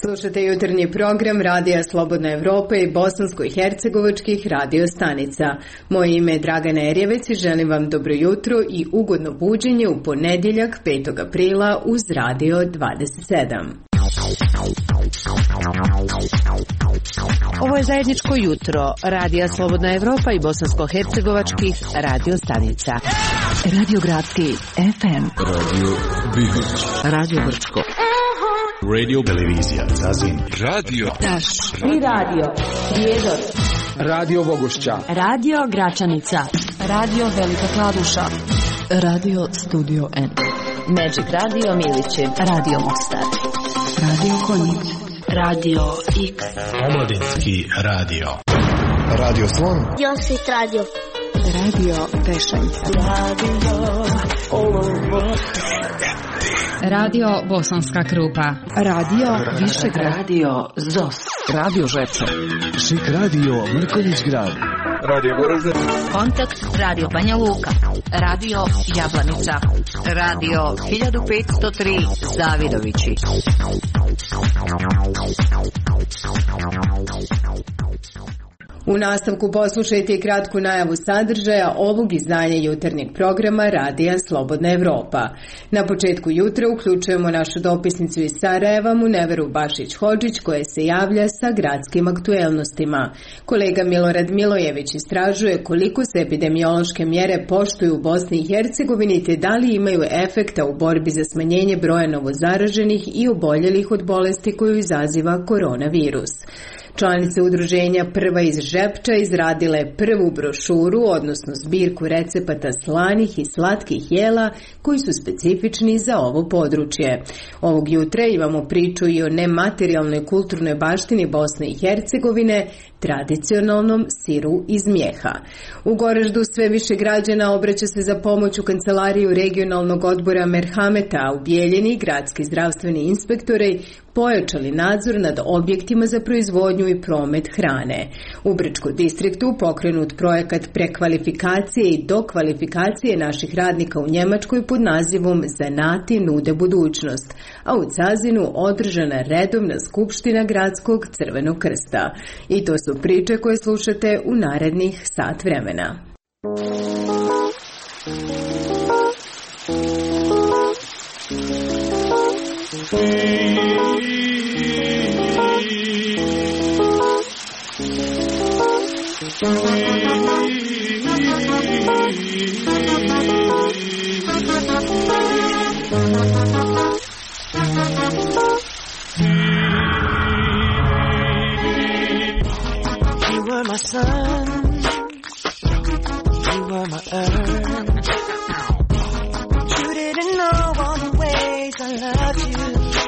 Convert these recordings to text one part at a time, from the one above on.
Slušate jutarnji program Radija Slobodna Evropa i bosansko-hercegovačkih radio stanica. Moje ime je Dragana Erjevec i želim vam dobro jutro i ugodno buđenje u ponedjeljak 5. aprila uz Radio 27. Ovo je zajedničko jutro Radija Slobodna Evropa i bosansko-hercegovačkih radio stanica. Radio Gradski FM, Radio Bihoć, Radio Brčko, Radio Televizija Zazin, Radio Taš i Radio Prijedor, Radio Vogošća, Radio Gračanica, Radio Velika Kladuša, Radio Studio N, Magic Radio Milići, Radio Mostar, Radio Konjic, Radio X, Omladinski radio, Radio Slon, Josit Radio, Radio Pešanica, Radio Olovo, Radio Bosanska Krupa, Radio Višegrad, Radio Zos, Radio Žepče, Šik Radio Mrkonjić Grad, Radio Goražde, Kontakt Radio Banja Luka, Radio Jablanica, Radio 1503 Zavidovići. U nastavku poslušajte i kratku najavu sadržaja ovog izdanja jutarnjeg programa Radija Slobodna Evropa. Na početku jutra uključujemo našu dopisnicu iz Sarajeva Muneveru Bašić-Hodžić koja se javlja sa gradskim aktuelnostima. Kolega Milorad Milojević istražuje koliko se epidemiološke mjere poštuju u Bosni i Hercegovini te da li imaju efekta u borbi za smanjenje broja novozaraženih i oboljelih od bolesti koju izaziva koronavirus. Članice udruženja Prva iz Žepča izradile prvu brošuru, odnosno zbirku recepata slanih i slatkih jela koji su specifični za ovo područje. Ovog jutra imamo priču i o nematerijalnoj kulturnoj baštini Bosne i Hercegovine, tradicionalnom siru iz mjeha. U Goraždu sve više građana obraća se za pomoć u kancelariju regionalnog odbora Merhameta, a u Bijeljini gradski zdravstveni inspektori pojačali nadzor nad objektima za proizvodnju i promet hrane. U Brčkom distriktu pokrenut projekat prekvalifikacije i dokvalifikacije naših radnika u Njemačkoj pod nazivom Zanati nude budućnost, a u Cazinu održana redovna skupština Gradskog Crvenog krsta. I to su priče koje slušate u narednih sat vremena. You were my sun, you were my earth. You didn't know all the ways I loved you,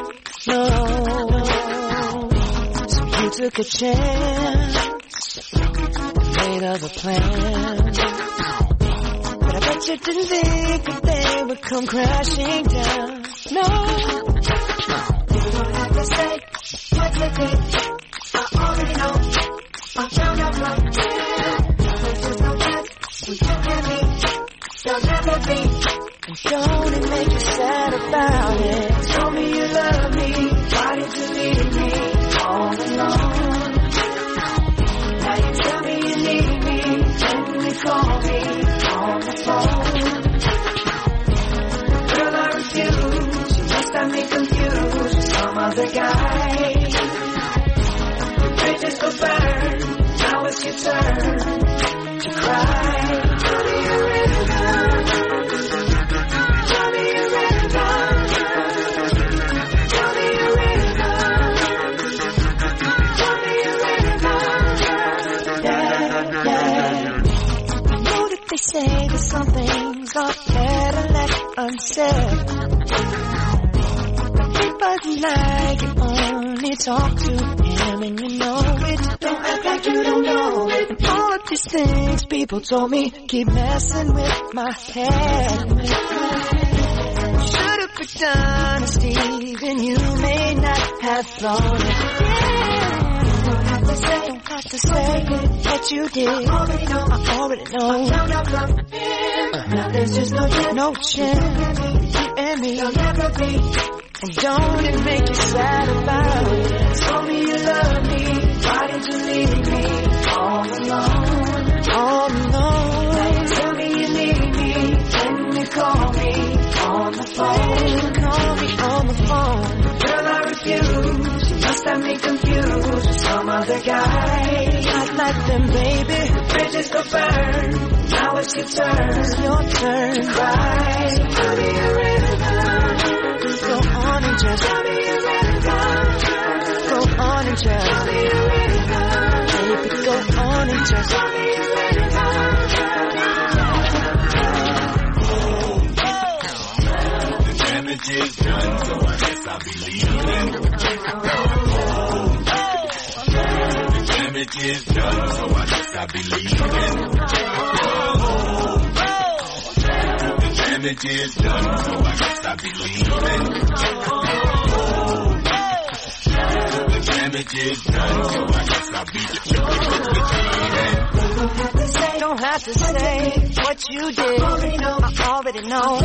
no. So you took a chance, made of a plan. But I bet you didn't think that they would come crashing down, no. You don't have to say what you think, I already know. I found out from here, there's no back, we can't be, there'll never be. And don't it make you sad about it? Tell me you love me, why did you leave me all alone? Now you tell me you need me, when you call me on the phone. Girl, I refuse, you must have me confused with some other guy. Bridges go burn, now it's your turn to cry. Tell me you're in love. Tell me you're in love. Tell me you're in love. Tell me you're in love. Yeah, yeah. I know that they say that some things are better left unsaid. But like you only talk to him and you know it. Don't act like you don't know it. And all of these things people told me keep messing with my head. Should've picked honesty, then you may not have thought it. Yeah. Don't have to say what you did. I already know. Now there's just no chance. You and me, there'll never be. And don't it make you sad about it? Tell me you love me. Why did you leave me all alone? All alone. Tell me you need me. Can you call me on the phone? Call me on the phone. Girl, I refuse. You must have me confused with some other guy. Not like them, baby. Bridges go burn. Now it's your turn. It's your turn to cry. So tell me a river. Go on and just tell me a river. Go on and just tell me a river. Baby, go on and just tell me a river. The damage is done, so I guess I'll be leaving. The damage is done, so I guess I'll be leaving. The damage is done, so I guess I'll be leaving. The damage is done, so I guess I'll be leaving. Don't have to say what you did. I already know.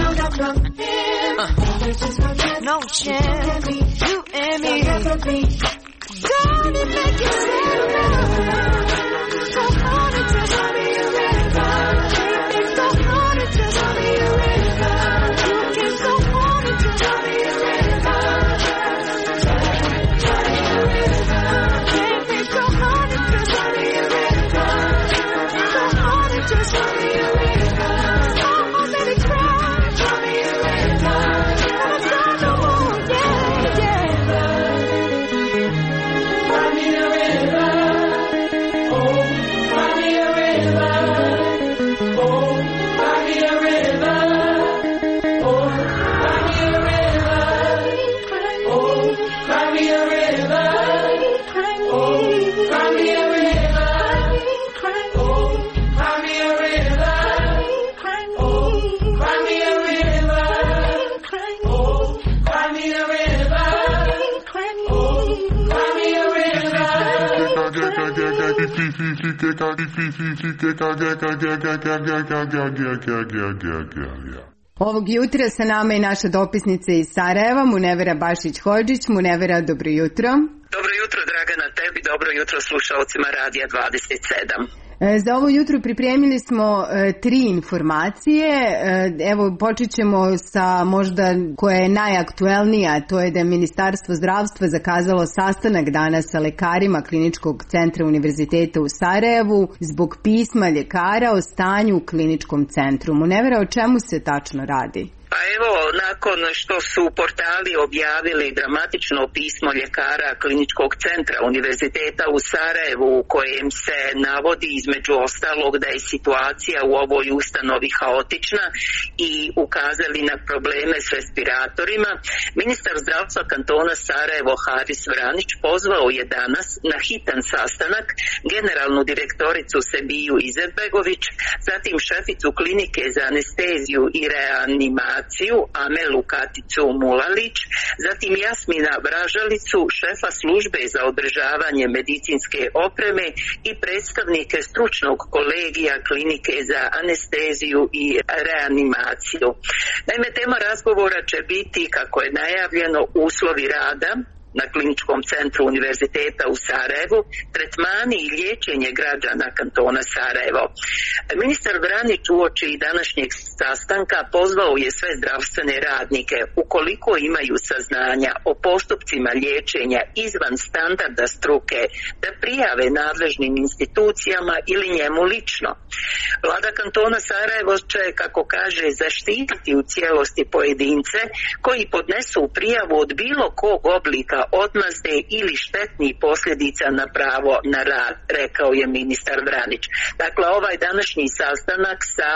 No chance, you and me. Don't it make you sad now? Go on and just tell me a river. Go on and just tell me a river. You can go on and just tell me a river. Baby, go on and just tell me a river. Go on and just tell me a river. Oh, baby, cry. Tell me a river. I'm so no more, yeah, yeah. Find me a river. Oh, find me a river. Oh, find me a river. Oh, find me a river. Oh, find me a river. Oh, find me a river. Oh, find me a river. Oh, find me a river. Oh, find me a river. Oh, find me a Ovog jutra sa nama je naša dopisnica iz Sarajeva, Munevera Bašić-Hodžić. Munevera, dobro jutro. Dobro jutro, Dragana, tebi, dobro jutro slušalcima Radija 27. Za ovo jutro pripremili smo 3 informacije. Evo, počet ćemo sa možda koja je najaktuelnija, to je da je Ministarstvo zdravstva zakazalo sastanak danas sa lekarima Kliničkog centra Univerziteta u Sarajevu zbog pisma ljekara o stanju u kliničkom centru. Munevera, o čemu se tačno radi? Pa evo, nakon što su portali objavili dramatično pismo ljekara Kliničkog centra Univerziteta u Sarajevu u kojem se navodi između ostalog da je situacija u ovoj ustanovi haotična i ukazali na probleme s respiratorima, ministar zdravstva kantona Sarajevo Haris Vranić pozvao je danas na hitan sastanak generalnu direktoricu Sebiju Izetbegović, zatim šeficu klinike za anesteziju i reanimaciju Amelu Katicu Mulalić, zatim Jasmina Vražalicu, šefa službe za održavanje medicinske opreme i predstavnike stručnog kolegija klinike za anesteziju i reanimaciju. Naime, tema razgovora će biti, kako je najavljeno, uslovi rada na Kliničkom centru Univerziteta u Sarajevu, tretmani i liječenje građana kantona Sarajevo. Ministar Vranić uoči današnjeg sastanka pozvao je sve zdravstvene radnike, ukoliko imaju saznanja o postupcima liječenja izvan standarda struke, da prijave nadležnim institucijama ili njemu lično. Vlada kantona Sarajevo će, kako kaže, zaštititi u cijelosti pojedince koji podnesu prijavu od bilo kog oblika odmazde ili štetnih posljedica na pravo na rad, rekao je ministar Vranić. Dakle, ovaj današnji sastanak sa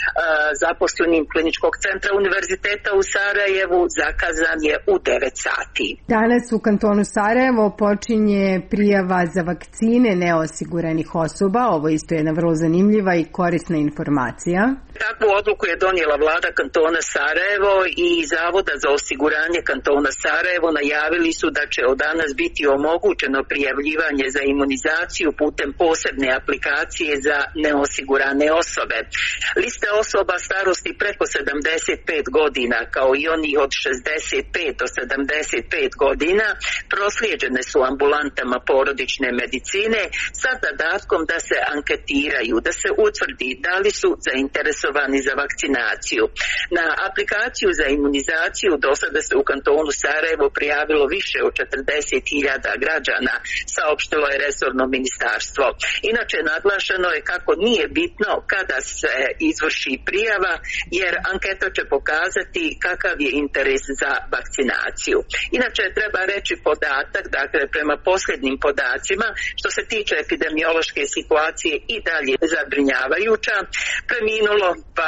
zaposlenim Kliničkog centra Univerziteta u Sarajevu zakazan je u 9 sati. Danas u kantonu Sarajevo počinje prijava za vakcine neosiguranih osoba. Ovo isto je jedna vrlo zanimljiva i korisna informacija. Takvu odluku je donijela vlada kantona Sarajevo i Zavoda za osiguranje kantona Sarajevo najavili su da će od danas biti omogućeno prijavljivanje za imunizaciju putem posebne aplikacije za neosigurane osobe. Liste osoba starosti preko 75 godina kao i oni od 65 do 75 godina proslijeđene su ambulantama porodične medicine sa zadatkom da se anketiraju, da se utvrdi da li su zainteresovani za vakcinaciju. Na aplikaciju za imunizaciju do sada se u kantonu Sarajevo prijavilo više od 40.000 građana, saopštilo je resorno ministarstvo. Inače, naglašeno je kako nije bitno kada se izvrši prijava, jer anketa će pokazati kakav je interes za vakcinaciju. Inače, treba reći podatak, dakle, prema posljednjim podacima, što se tiče epidemiološke situacije i dalje zabrinjavajuća, preminulo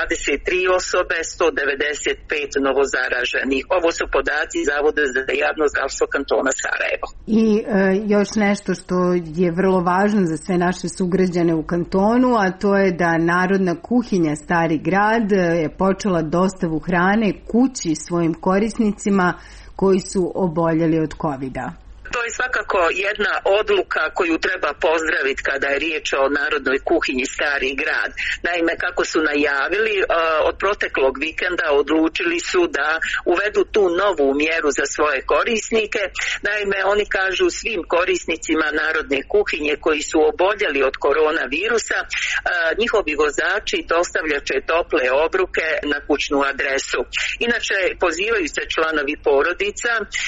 23 osobe, 195 novozaraženih. Ovo su podaci Zavoda za javno zdravstvo kantona Sarajevo. I još nešto što je vrlo važno za sve naše sugrađane u kantonu, a to je da Narodna kuhinja Stari Grad je počela dostavu hrane kući svojim korisnicima koji su oboljeli od COVID-a. To je svakako jedna odluka koju treba pozdraviti kada je riječ o Narodnoj kuhinji Stari Grad. Naime, kako su najavili, od proteklog vikenda odlučili su da uvedu tu novu mjeru za svoje korisnike. Naime, oni kažu svim korisnicima Narodne kuhinje koji su oboljeli od koronavirusa, njihovi vozači dostavljat će tople obroke na kućnu adresu. Inače, pozivaju se članovi porodica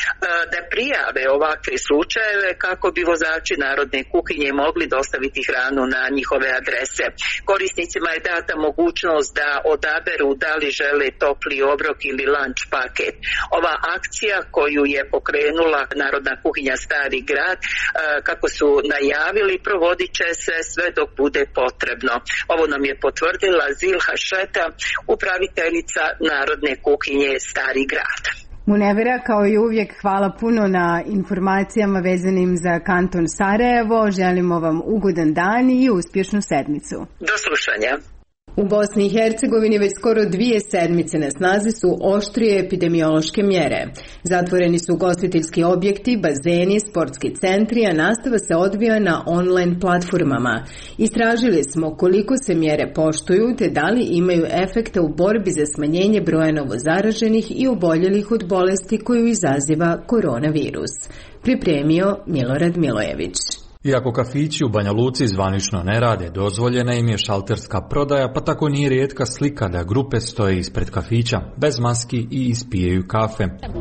da prijave ovakve slučajeve kako bi vozači Narodne kuhinje mogli dostaviti hranu na njihove adrese. Korisnicima je data mogućnost da odaberu da li žele topli obrok ili lunch paket. Ova akcija koju je pokrenula Narodna kuhinja Stari Grad, kako su najavili, provodit će se sve dok bude potrebno. Ovo nam je potvrdila Zilha Šeta, upraviteljica Narodne kuhinje Stari Grad. Munevera, kao i uvijek, hvala puno na informacijama vezanim za kanton Sarajevo. Želimo vam ugodan dan i uspješnu sedmicu. Do slušanja. U Bosni i Hercegovini već skoro 2 sedmice na snazi su oštrije epidemiološke mjere. Zatvoreni su ugostiteljski objekti, bazeni, sportski centri, a nastava se odvija na online platformama. Istražili smo koliko se mjere poštuju te da li imaju efekta u borbi za smanjenje broja novozaraženih i oboljelih od bolesti koju izaziva koronavirus. Pripremio Milorad Milojević. Iako kafići u Banja Luci zvanično ne rade, dozvoljena im je šalterska prodaja, pa tako nije rijetka slika da grupe stoje ispred kafića, bez maski i ispijaju kafe.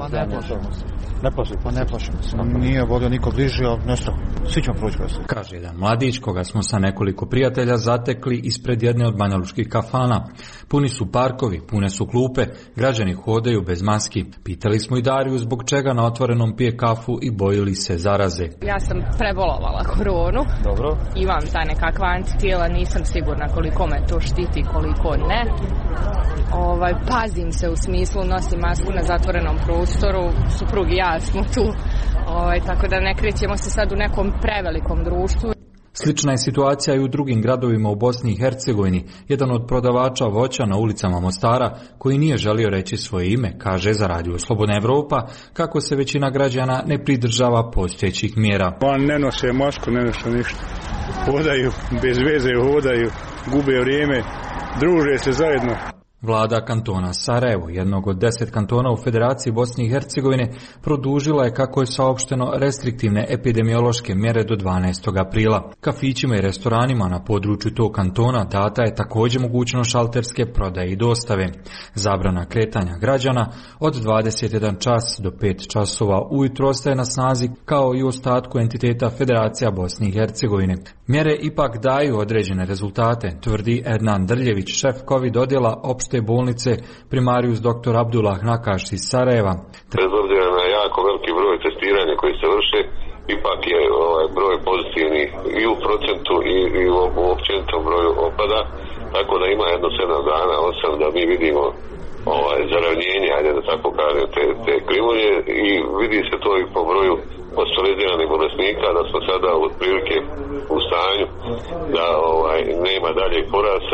Ne plašimo se. Nije volio niko bliži, ali nešto. Svi ćemo proći bez. Kaže jedan mladić koga smo sa nekoliko prijatelja zatekli ispred jedne od banjalučkih kafana. Puni su parkovi, pune su klupe, građani hodaju bez maski. Pitali smo i Dariju zbog čega na otvorenom pije kafu i bojili se zaraze. Ja sam prebolovala koronu. Dobro. Imam taj nekakva antitijela, nisam sigurna koliko me to štiti, koliko ne. Pazim se u smislu, nosim masku na zatvorenom prostoru, suprug i ja smo tu, tako da ne krećemo se sad u nekom prevelikom društvu. Slična je situacija i u drugim gradovima u Bosni i Hercegovini. Jedan od prodavača voća na ulicama Mostara, koji nije želio reći svoje ime, kaže za Radio Slobodna Evropa kako se većina građana ne pridržava postojećih mjera. Ne nose masku, ne nose ništa. Hodaju, bez veze hodaju, gube vrijeme, druže se zajedno. Vlada kantona Sarajevo, jednog od 10 kantona u Federaciji Bosne i Hercegovine, produžila je, kako je saopšteno, restriktivne epidemiološke mjere do 12. aprila. Kafićima i restoranima na području tog kantona data je također mogućnost šalterske prodaje i dostave. Zabrana kretanja građana od 21 čas do 5 časova ujutro ostaje na snazi, kao i u ostatku entiteta Federacija Bosne i Hercegovine. Mjere ipak daju određene rezultate, tvrdi Ednan Drljević, šef COVID odjela opšte bolnice primarijus dr. Abdullah Nakaš iz Sarajeva. Bez obzira na jako veliki broj testiranja koji se vrše, ipak je broj pozitivnih i u procentu i u općenitom broju opada, tako da ima jedno 7 dana, 8 da mi vidimo zaravnjenje, ajde da tako kažem, te krivulje, i vidi se to i po broju hospitaliziranih bolesnika, da smo sada otprilike u stanju da nema daljeg porasta.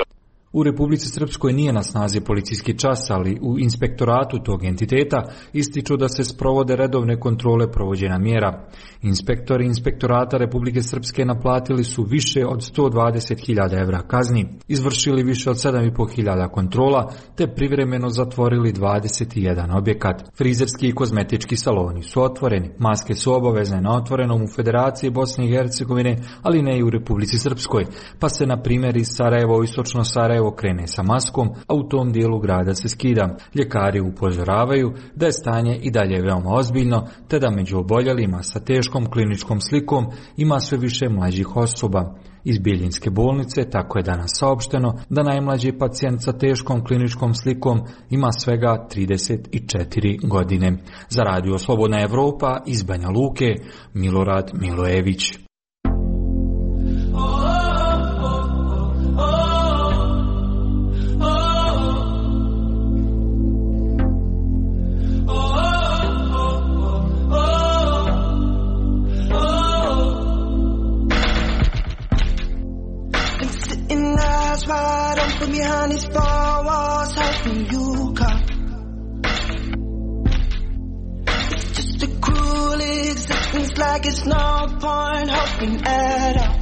U Republici Srpskoj nije na snazi policijski čas, ali u inspektoratu tog entiteta ističu da se sprovode redovne kontrole provođenja mjera. Inspektori inspektorata Republike Srpske naplatili su više od 120.000 evra kazni, izvršili više od 7.500 kontrola, te privremeno zatvorili 21 objekat. Frizerski i kozmetički saloni su otvoreni, maske su obavezne na otvorenom u Federaciji Bosne i Hercegovine, ali ne i u Republici Srpskoj, pa se na primjer iz Sarajeva u istočno Sarajevo krene sa maskom, a u tom dijelu grada se skida. Ljekari upozoravaju da je stanje i dalje veoma ozbiljno, te da među oboljelima sa teškom kliničkom slikom ima sve više mlađih osoba. Iz Bijeljinske bolnice tako je danas saopšteno da najmlađi pacijent sa teškom kliničkom slikom ima svega 34 godine. Za Radio Slobodna Evropa iz Banja Luke, Milorad Milojević. Wide open behind these four walls, hoping you come. It's just a cruel existence, like it's no point hoping at all.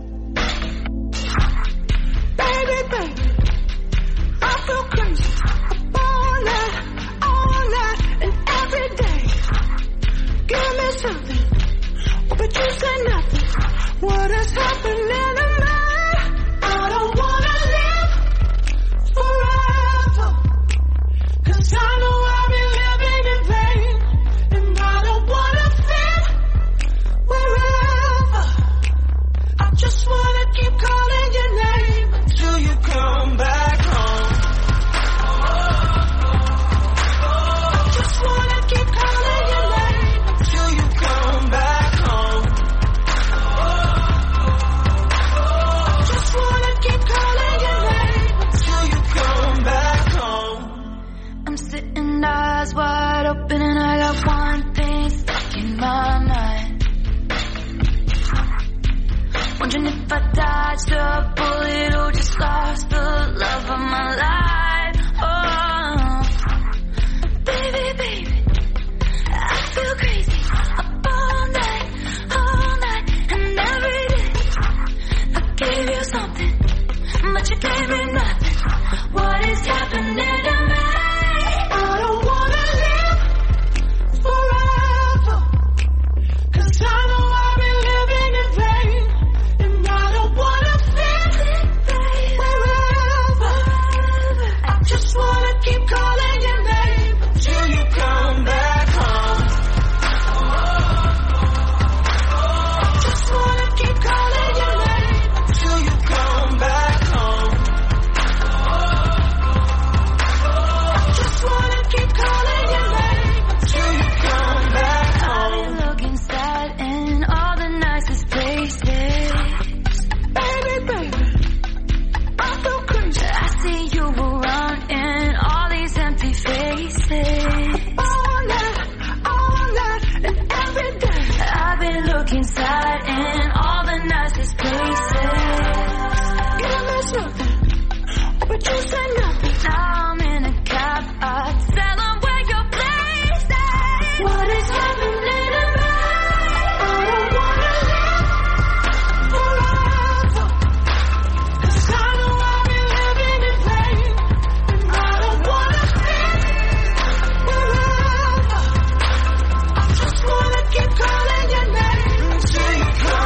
Baby, baby, I feel crazy all night, and every day. Give me something, but you say nothing. What is happening to me? I don't wanna live forever, 'cause I know I've been living in vain, and I don't wanna fit wherever. I just wanna keep calling your name until you come back home. I just wanna keep calling your name until you come back home. Keep calling your name until you come back home. I'm sitting eyes wide open and I got one thing stuck in my mind. Wondering if I dodged a bullet or just lost the love of my life. Oh, baby, baby, I feel crazy up all night, and every day. I gave you something, but you gave me nothing. What is happening to me? I don't wanna live forever, 'cause I know I've been living in vain, and I don't wanna fit wherever. I just wanna keep calling your name until you come back home. I just wanna keep calling your name until you come back home. I just wanna keep calling your name until you come back home. I've been looking sad in all the nicest places. Baby, baby, I feel crazy. I see you around in all these empty faces. All night, and every day. I've been looking sad in all the nicest places. Give me something, but you say nothing. Now I'm in a cab, I tell them where your place is. What is happening to me? I don't wanna live forever, 'cause I know I've been living in vain, and I don't wanna fit wherever. I just wanna keep calling your name until you come.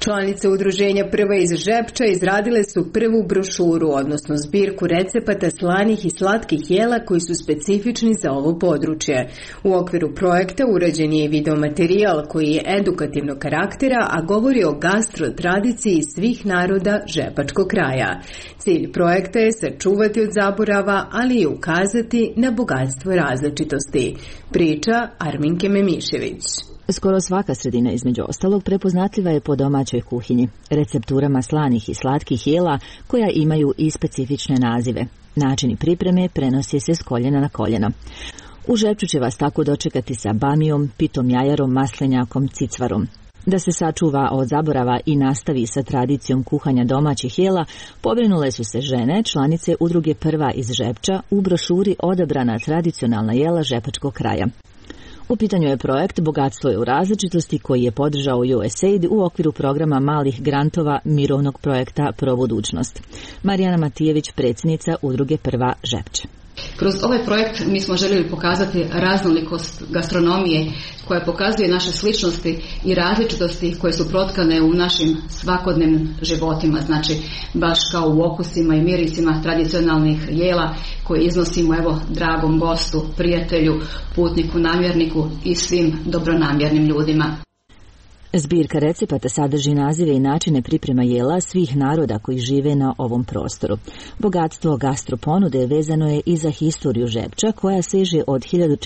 Članice udruženja Prva iz Žepča izradile su prvu brošuru, odnosno zbirku recepata slanih i slatkih jela koji su specifični za ovo područje. U okviru projekta urađen je i videomaterijal koji je edukativnog karaktera, a govori o gastrotradiciji svih naroda žepačkog kraja. Cilj projekta je sačuvati od zaborava, ali i ukazati na bogatstvo različitosti. Priča Arminke Memišević. Skoro svaka sredina, između ostalog, prepoznatljiva je po domaćoj kuhinji, recepturama slanih i slatkih jela koja imaju i specifične nazive. Načini pripreme prenose se s koljena na koljeno. U Žepču će vas tako dočekati sa bamijom, pitom jajarom, maslenjakom, cicvarom. Da se sačuva od zaborava i nastavi sa tradicijom kuhanja domaćih jela, pobrinule su se žene, članice udruge Prva iz Žepča, u brošuri odabrana tradicionalna jela žepačkog kraja. U pitanju je projekt Bogatstvo je u različitosti koji je podržao USAID u okviru programa malih grantova mirovnog projekta Pro budućnost. Marijana Matijević, predsjednica udruge Prva Žepče. Kroz ovaj projekt mi smo željeli pokazati raznolikost gastronomije koja pokazuje naše sličnosti i različitosti koje su protkane u našim svakodnevnim životima, znači baš kao u okusima i mirisima tradicionalnih jela koje iznosimo evo dragom gostu, prijatelju, putniku, namjerniku i svim dobronamjernim ljudima. Zbirka recepata sadrži nazive i načine priprema jela svih naroda koji žive na ovom prostoru. Bogatstvo gastroponude vezano je i za historiju Žepča koja seže od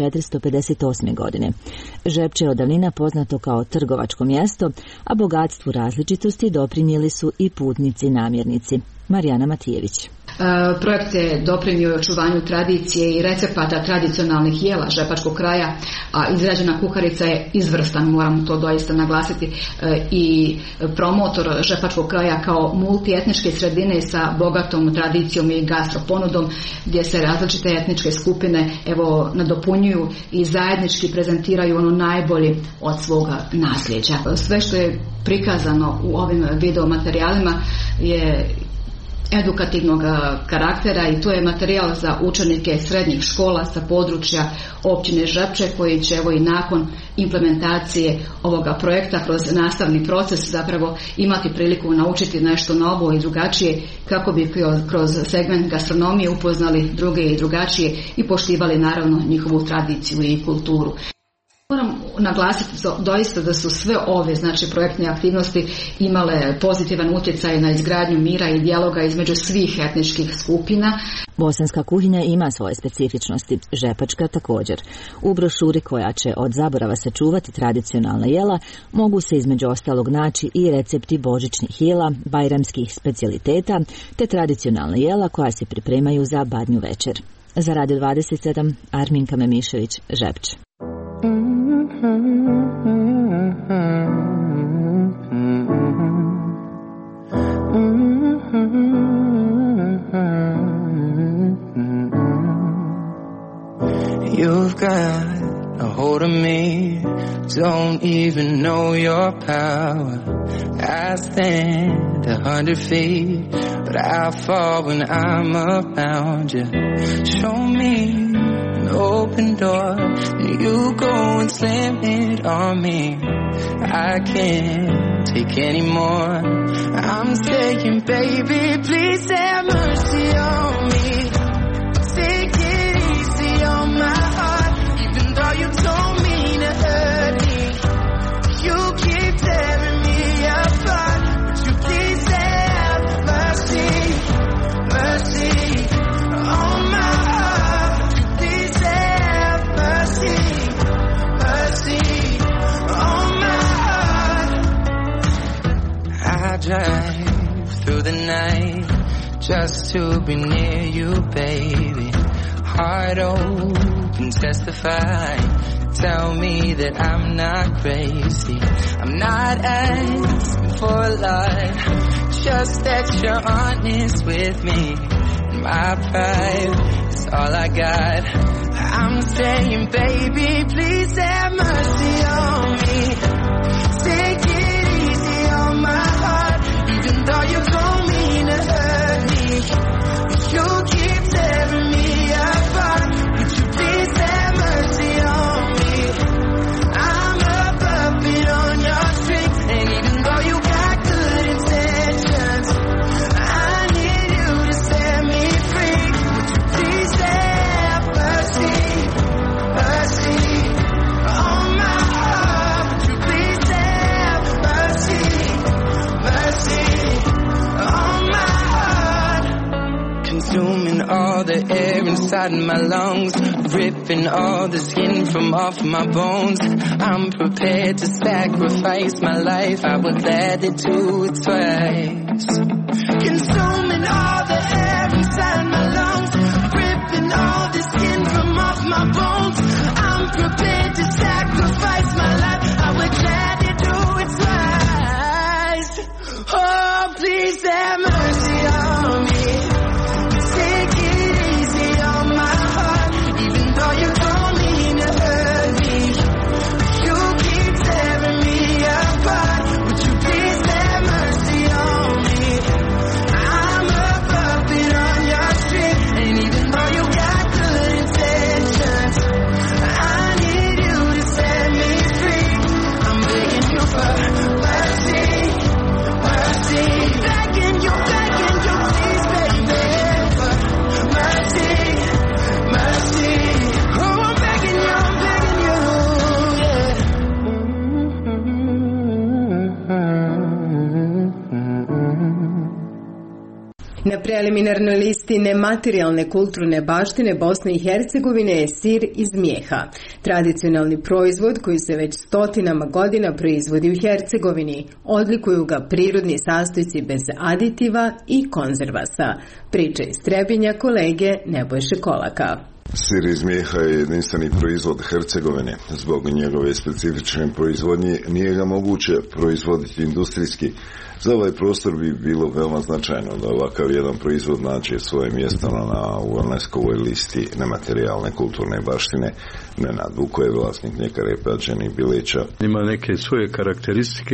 1458. godine. Žepče je od davnina poznato kao trgovačko mjesto, a bogatstvu različitosti doprinijeli su i putnici i namjernici. Marijana Matijević. Projekt je doprinio očuvanju tradicije i recepata tradicionalnih jela žepačkog kraja, a izrađena kuharica je izvrstan, moram to doista naglasiti, i promotor žepačkog kraja kao multietničke sredine sa bogatom tradicijom i gastroponudom gdje se različite etničke skupine evo nadopunjuju i zajednički prezentiraju ono najbolje od svoga nasljeđa. Sve što je prikazano u ovim videomaterijalima je edukativnog karaktera i to je materijal za učenike srednjih škola sa područja općine Žepče koji će evo i nakon implementacije ovoga projekta kroz nastavni proces zapravo imati priliku naučiti nešto novo i drugačije kako bi kroz segment gastronomije upoznali druge i drugačije i poštivali naravno njihovu tradiciju i kulturu. Moram naglasiti doista da su sve ove projektne aktivnosti imale pozitivan utjecaj na izgradnju mira i dijaloga između svih etničkih skupina. Bosanska kuhinja ima svoje specifičnosti, žepačka također. U brošuri koja će od zaborava sačuvati tradicionalna jela mogu se između ostalog naći i recepti božićnih jela, bajramskih specijaliteta te tradicionalna jela koja se pripremaju za badnju večer. Za Radio 27, Arminka Memišević, Žepče. You've got a hold of me, don't even know your power. I stand 100 feet, but I fall when I'm around you. Show me an open door, and you go and slam it on me. I can't take any more. I'm saying, baby, please have mercy on me. Take it easy on my heart, even though you don't mean to hurt me. You keep tearing me apart, but you please have mercy, mercy on my heart. You please have mercy, mercy on my heart. I drive through the night just to be near you, baby. Heart open, testify. Tell me that I'm not crazy. I'm not asking for a lot, just that you're honest with me. My pride is all I got. I'm saying, baby, please have mercy on me. Take it easy on my heart, even though you don't mean to hurt me. You keep tearing me apart, would you please have mercy on me? I'm a puppet on your string, and even though you got the inside my lungs, ripping all the skin from off my bones. I'm prepared to sacrifice my life, I would gladly do it twice. Consuming all the air inside my lungs, ripping all the skin from off my bones. I'm prepared to sacrifice my life, I would gladly do it twice. Oh, please have mercy on me. Take it easy on my heart, even though you don't mean to hurt me. You keep tearing me apart. Would you please have mercy on me? I'm a puppet on your string, and even though you got good intentions, I need you to set me free. I'm begging you for mercy, mercy. Begging you, please, baby, for mercy, mercy. Oh, I'm begging you, Na preliminarnoj listi nematerijalne kulturne baštine Bosne i Hercegovine je sir iz mjeha, tradicionalni proizvod koji se već stotinama godina proizvodi u Hercegovini. Odlikuju ga prirodni sastojci bez aditiva i konzervasa. Priča iz Trebinja kolege Nebojše Kolaka. Sir iz mjeha je jedinstveni proizvod Hercegovine. Zbog njegove specifične proizvodnje nije ga moguće proizvoditi industrijski. Za ovaj prostor bi bilo veoma značajno da ovakav jedan proizvod nađe svoje mjesto na UNESCO-ovoj listi nematerijalne kulturne baštine. Nenad Vuko je vlasnik mljekare Pađeni Bileća. Ima neke svoje karakteristike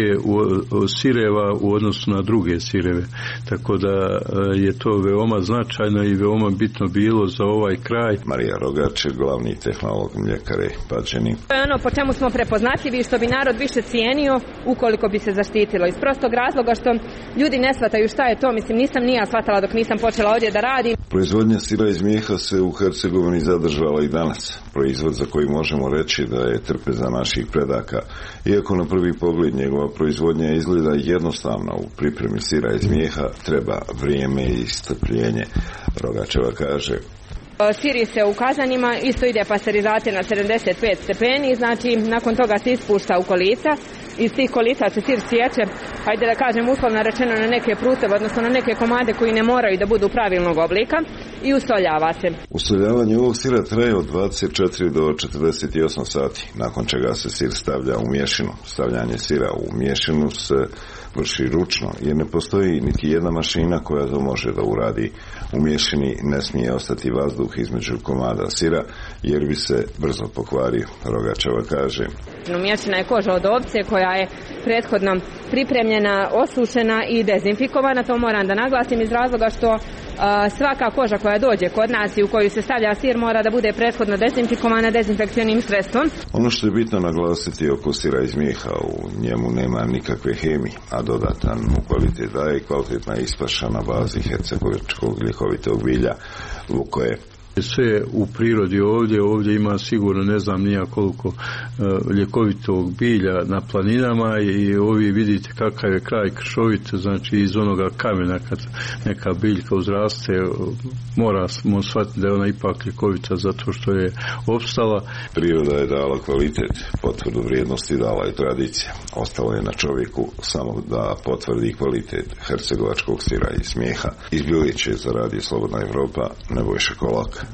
sireva u odnosu na druge sireve, tako da je to veoma značajno i veoma bitno bilo za ovaj kraj. Marija Rogač je glavni tehnolog mljekare Pađeni. To je ono po čemu smo prepoznatljivi, što bi narod više cijenio ukoliko bi se zaštitilo. Iz prostog razloga što ljudi ne shvataju šta je to, mislim nisam ni ja shvatala dok nisam počela ovdje da radim. Proizvodnja sira iz mjeha se u Hercegovini zadržala i danas. Proizvod za koji možemo reći da je trpeza naših predaka. Iako na prvi pogled njegova proizvodnja izgleda jednostavna, u pripremi sira iz mjeha treba vrijeme i strpljenje. Rogačeva kaže: Siri se u kazanima, isto ide pasterizacija na 75 stepeni, znači nakon toga se ispušta u kolica. Iz tih kolica se sir sječe, hajde da kažem uslovno rečeno, na neke pruteve, odnosno na neke komade koji ne moraju da budu pravilnog oblika, i usoljava se. Usoljavanje ovog sira traje od 24 do 48 sati, nakon čega se sir stavlja u mješinu. Stavljanje sira u mješinu se vrši ručno, jer ne postoji niti jedna mašina koja to može da uradi. U mješini ne smije ostati vazduh između komada sira, jer bi se brzo pokvario. Rogačeva kaže: Mješina je koža od ovce koja je prethodno pripremljena, osušena i dezinfikovana. To moram da naglasim iz razloga što svaka koža koja dođe kod nas i u koju se stavlja sir mora da bude prethodno dezinfikovana dezinfekcionim sredstvom. Ono što je bitno naglasiti oko sira iz mjeha, u njemu nema nikakve hemije, a dodatan mu kvalitet daje kvalitetna ispaša na bazi hercegovačkog ljekovitog bilja lukoje. Sve u prirodi ovdje ima sigurno ne znam nija koliko ljekovitog bilja na planinama, i ovi vidite kakav je kraj kršovit, znači iz onoga kamena kad neka biljka uzraste moramo shvatiti da je ona ipak ljekovita zato što je opstala. Priroda je dala kvalitet, potvrdu vrijednosti dala je tradicija. Ostalo je na čovjeku samo da potvrdi kvalitet hercegovačkog sira iz mjeha. Iz Bileće za Radio Slobodna Evropa, Nebojša Kolak.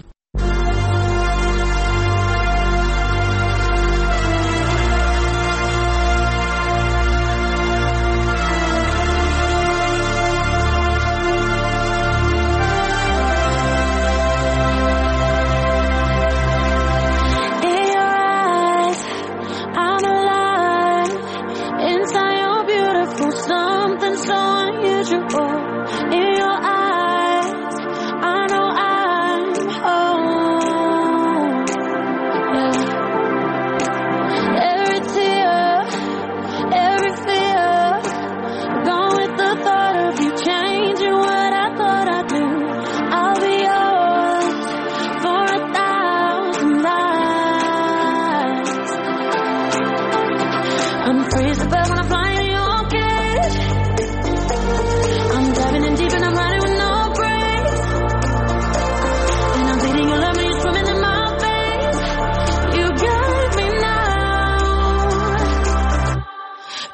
Diving in deep and I'm riding with no brakes, and I'm bleeding alone.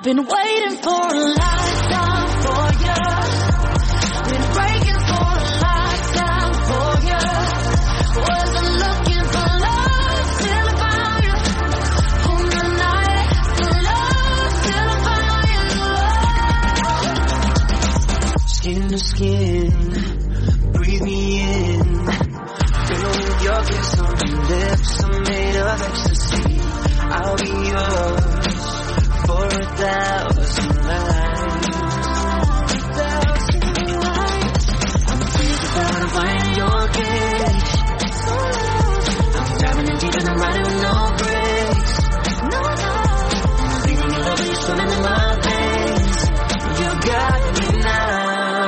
Been waiting for a lifetime for you. Been breaking for a lifetime for you. Wasn't looking for love till I found you. On the night for love till I found you. Skin to skin, breathe me in. Feel your kiss on my lips, I'm made of ecstasy. I'll be yours for 1,000 nights. 1,000 nights. I'm crazy about to find your cage. I'm diving in deep and I'm riding with no brakes. No, no. I'm feeling your love and you're swimming in my veins. You got me now.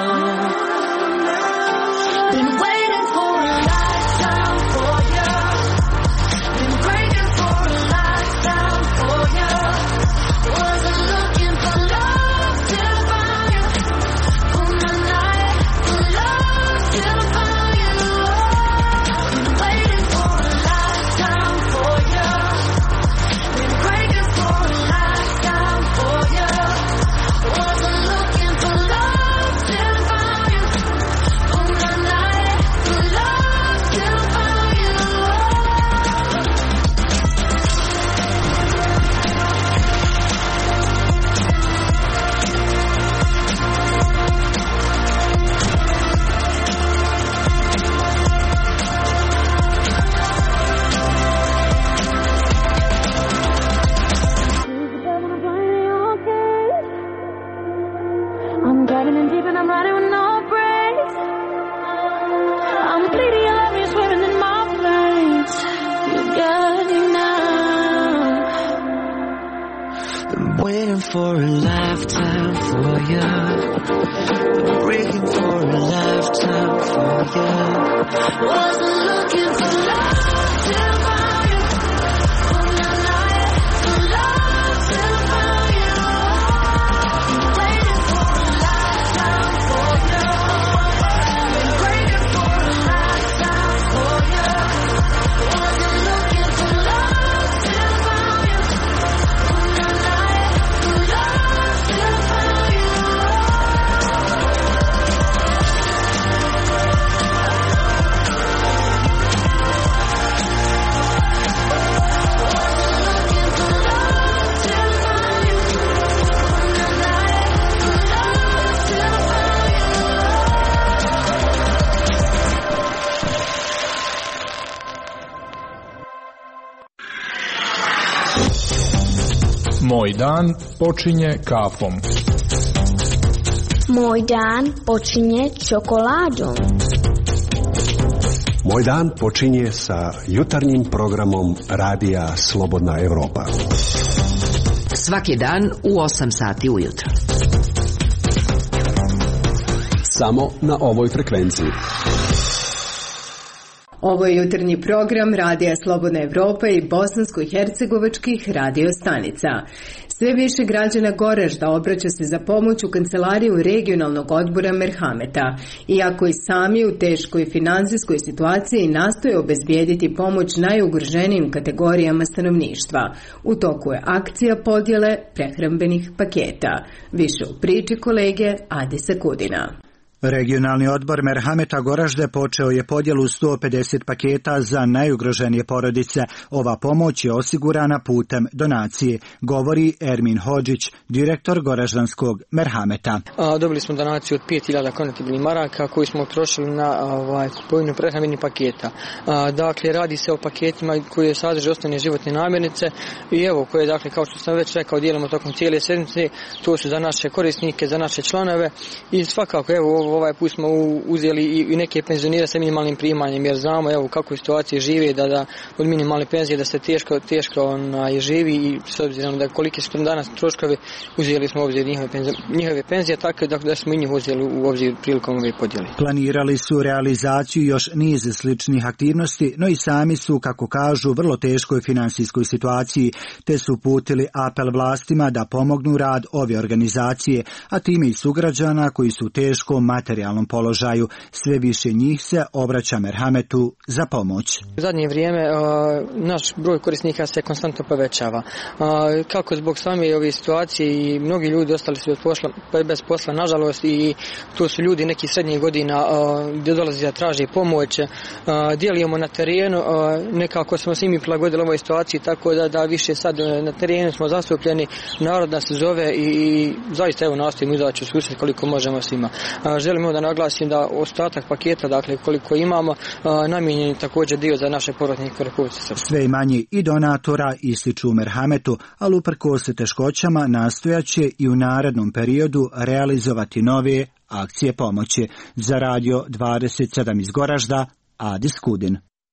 Been waiting for a lifetime for you. Been breaking for a lifetime for you. Wasn't looking for love till I found you. On the night for love till I found you. Been waiting for a lifetime for you. Been breaking for a lifetime for you. Wasn't looking for love till I found you. On the night for love till I found you. I'm diving in deep and I'm riding with no brakes. I'm bleeding, your love, you're swimming in my veins. You got me now. Been waiting for a lifetime for you. Been breaking for a lifetime for you. Wasn't looking for love till I found you. On the night for love till I found you. Been waiting for a lifetime for you. Been breaking for a lifetime for you. Wasn't looking for love till I found you. On the night for love till I found you. Moj dan počinje kafom. Moj dan počinje čokoladom. Moj dan počinje sa jutarnjim programom Radija Slobodna Evropa. Svaki dan u 8 sati ujutro. Samo na ovoj frekvenciji. Ovo je jutarnji program Radija Slobodna Evropa i bosansko-hercegovačkih radio stanica. Sve više građana Goražda obraća se za pomoć u kancelariju regionalnog odbora Merhameta, iako i sami u teškoj finansijskoj situaciji nastoje obezbijediti pomoć najugroženijim kategorijama stanovništva. U toku je akcija podjele prehrambenih paketa. Više u priči kolege Adisa Kudina. Regionalni odbor Merhameta Goražde počeo je podjelu 150 paketa za najugroženije porodice. Ova pomoć je osigurana putem donacije, govori Ermin Hodžić, direktor Goraždanskog Merhameta. Dobili smo donaciju od 5.000 konvertibilnih maraka koju smo trošili na kupovinu prehrambenih paketa. Dakle, radi se o paketima koje sadrže osnovne životne namirnice i evo koje, dakle, kao što sam već rekao, dijelimo tokom cijele sedmice. To su za naše korisnike, za naše članove i svakako, evo, ovaj put smo uzeli i neke penzionire sa minimalnim primanjem, jer znamo evo kako situacije žive, da od minimalne penzije da se teško živi i s obzirom da koliki su danas troškovi, uzeli smo u obzir njihove penzije, tako da smo i njih uzeli u obzir prilikom ove podjele. Planirali su realizaciju još niz sličnih aktivnosti, no i sami su, kako kažu, vrlo teškoj finansijskoj situaciji, te su uputili apel vlastima da pomognu rad ove organizacije, a time i sugrađana koji su u teškom materijalnom položaju. Sve više njih se obraća Merhametu za pomoć. U zadnje vrijeme naš broj korisnika se konstantno povećava. Kako zbog same ove situacije i mnogi ljudi ostali su bez posla, nažalost, i to su ljudi neki srednjih godina gdje dolazi da traže pomoć. Dijelimo na terenu, nekako smo se mi prilagodili ovoj situaciji, tako da više sad na terenu smo zastupljeni, narod nas zove i zaista evo nastojimo izaći u susret koliko možemo svima. Želimo da naglasim da ostatak paketa, dakle koliko imamo, namijenjen također dio za naše porodnike u Republici Srpskoj. Sve manji i donatora ističu Merhametu, ali uprkos teškoćama nastojaće i u narednom periodu realizovati nove akcije pomoći. Za Radio 27 iz Goražda, Adis Kudin.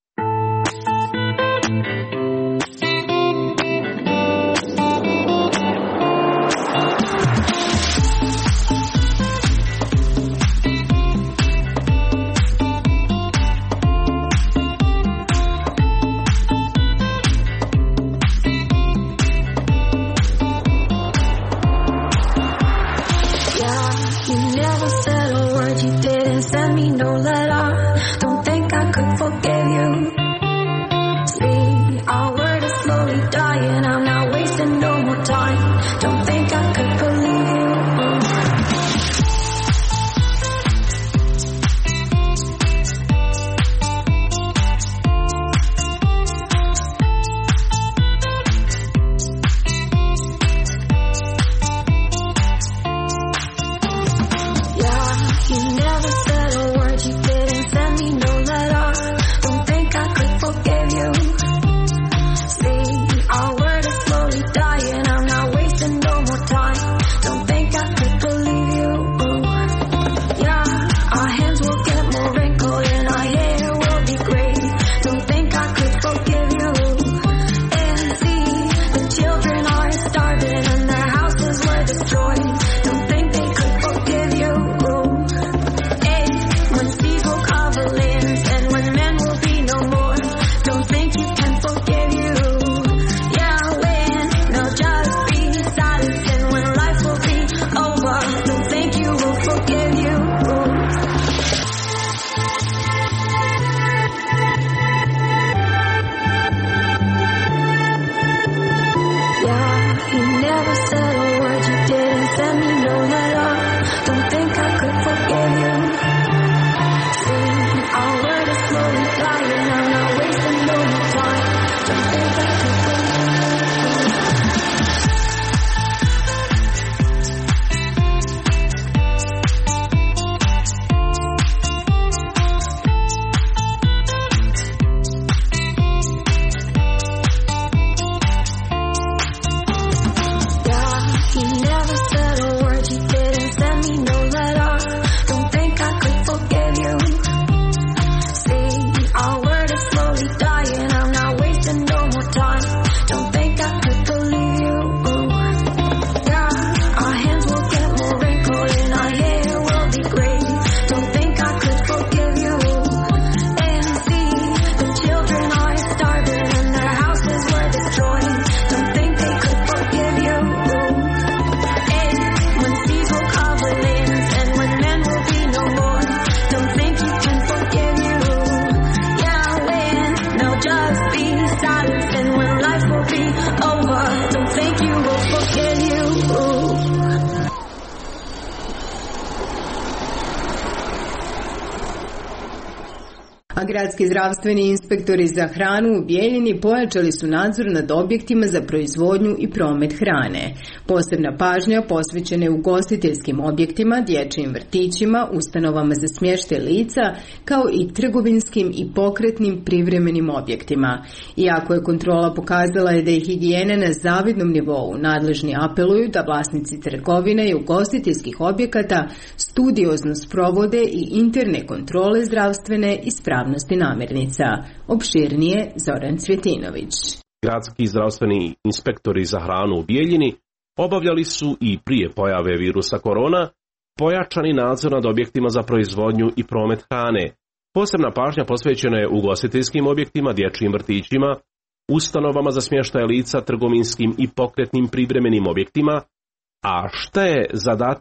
Gradski zdravstveni inspektori za hranu u Bijeljini pojačali su nadzor nad objektima za proizvodnju i promet hrane. Posebna pažnja posvećena je ugostiteljskim objektima, dječjim vrtićima, ustanovama za smještaj lica, kao i trgovinskim i pokretnim privremenim objektima. Iako je kontrola pokazala da je higijena na zavidnom nivou, nadležni apeluju da vlasnici trgovina i ugostiteljskih objekata studiozno sprovode i interne kontrole zdravstvene ispravnosti namirnica. Opširnije Zoran Cvjetinović. Gradski zdravstveni inspektori za hranu u Bijeljini obavljali su i prije pojave virusa korona pojačani nadzor nad objektima za proizvodnju i promet hrane. Posebna pažnja posvećena je ugostiteljskim objektima, dječjim vrtićima, ustanovama za smještaj lica, trgovinskim i pokretnim privremenim objektima. A šta je zadatak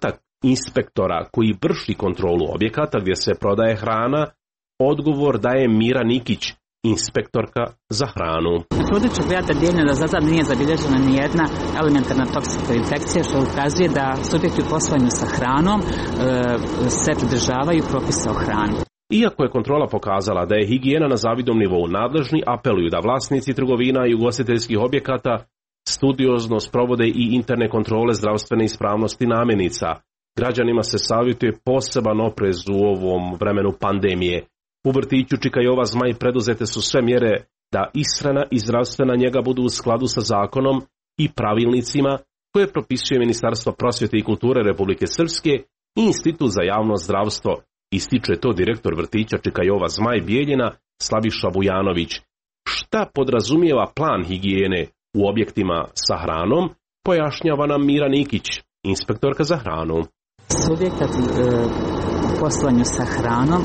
inspektora koji vrši kontrolu objekata gdje se prodaje hrana, odgovor daje Mira Nikić, inspektorka za hranu. Na području grada Bijeljina za sad nije zabilježena nijedna elementarna toksična infekcija, što ukazuje da subjekti u poslovanju sa hranom se pridržavaju propisa o hrani. Iako je kontrola pokazala da je higijena na zavidnom nivou, nadležni apeluju da vlasnici trgovina i ugostiteljskih objekata studiozno sprovode i interne kontrole zdravstvene ispravnosti namirnica. Građanima se savjetuje poseban oprez u ovom vremenu pandemije. U vrtiću Čikajova Zmaj preduzete su sve mjere da ishrana i zdravstvena njega budu u skladu sa zakonom i pravilnicima koje propisuje Ministarstvo prosvjete i kulture Republike Srpske i Institut za javno zdravstvo, ističe to direktor vrtića Čikajova Zmaj Bijeljina Slaviša Vujanović. Šta podrazumijeva plan higijene u objektima sa hranom, pojašnjava nam Mira Nikić, inspektorka za hranu. Subjekat u poslovanju sa hranom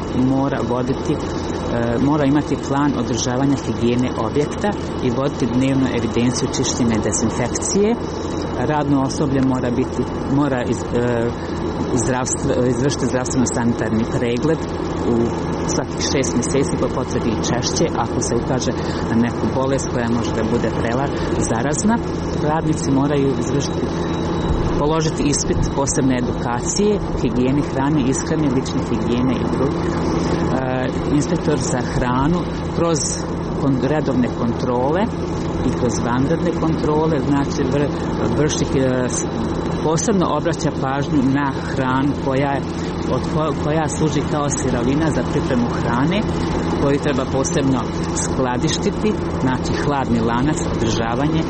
mora imati plan održavanja higijene objekta i voditi dnevnu evidenciju čišćenja i dezinfekcije. Radno osoblje mora izvršiti zdravstveno-sanitarni pregled u svakih 6 mjeseci, po potrebi i češće, ako se ukaže na neku bolest koja može da bude zarazna. Radnici moraju položiti ispit posebne edukacije, higijene hrane, ishrane, lične higijene i druge. Inspektor za hranu kroz redovne kontrole i kroz vanredne kontrole, znači posebno obraća pažnju na hranu koja služi kao sirovina za pripremu hrane, koju treba posebno skladištiti, znači hladni lanac, održavanje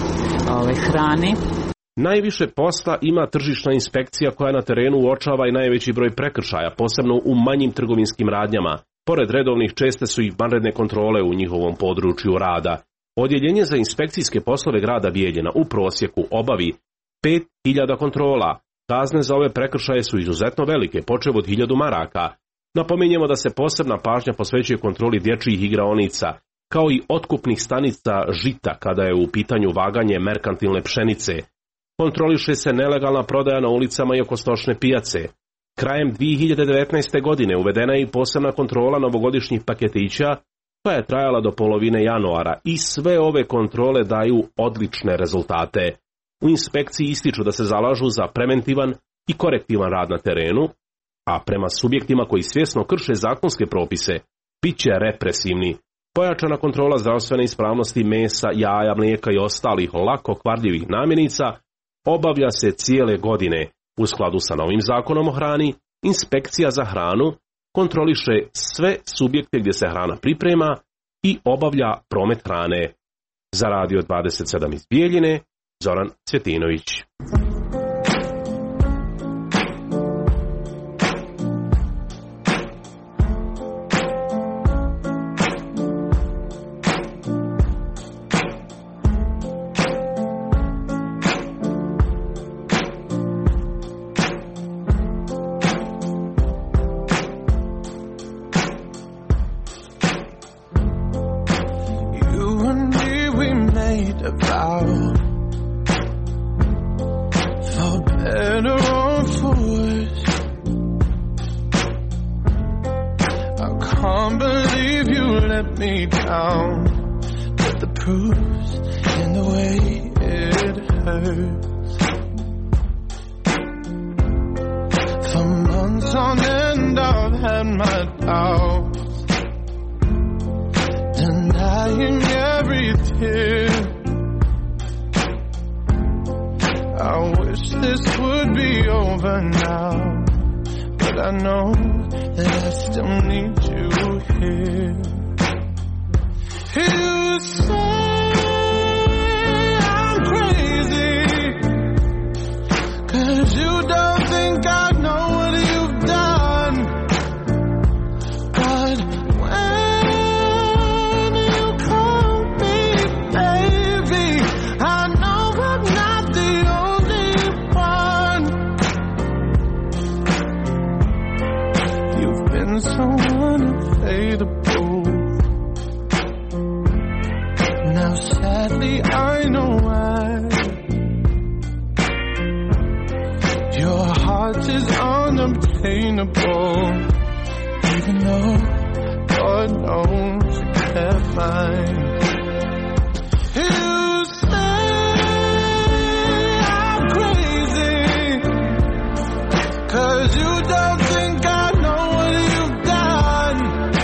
hrane. Najviše posla ima tržišna inspekcija koja na terenu uočava i najveći broj prekršaja, posebno u manjim trgovinskim radnjama. Pored redovnih česte su i vanredne kontrole u njihovom području rada. Odjeljenje za inspekcijske poslove grada Bijeljina u prosjeku obavi 5.000 kontrola. Kazne za ove prekršaje su izuzetno velike, počev od 1.000 maraka. Napominjemo da se posebna pažnja posvećuje kontroli dječjih igraonica, kao i otkupnih stanica žita kada je u pitanju vaganje merkantilne pšenice. Kontroliše se nelegalna prodaja na ulicama i oko stočne pijace. Krajem 2019. godine uvedena je i posebna kontrola novogodišnjih paketića koja je trajala do polovine januara i sve ove kontrole daju odlične rezultate. U inspekciji ističu da se zalažu za preventivan i korektivan rad na terenu, a prema subjektima koji svjesno krše zakonske propise, bit će represivni. Pojačana kontrola zdravstvene ispravnosti mesa, jaja, mlijeka i ostalih lako kvarljivih namirnica obavlja se cijele godine. U skladu sa novim zakonom o hrani, inspekcija za hranu kontroliše sve subjekte gdje se hrana priprema i obavlja promet hrane. Za Radio 27 iz Bijeljine, Zoran Cvjetinović. Your heart is on unobtainable. Even though God knows you can't find. You say I'm crazy, 'cause you don't think I know what you've done.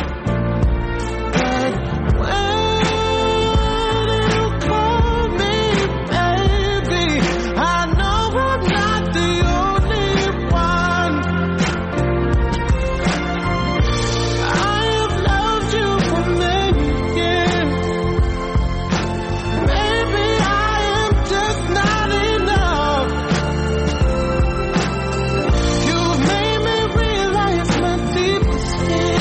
But when you call me baby, I know I'm not the only one. I have loved you for many years. Maybe I am just not enough. You've made me realize my deepest fear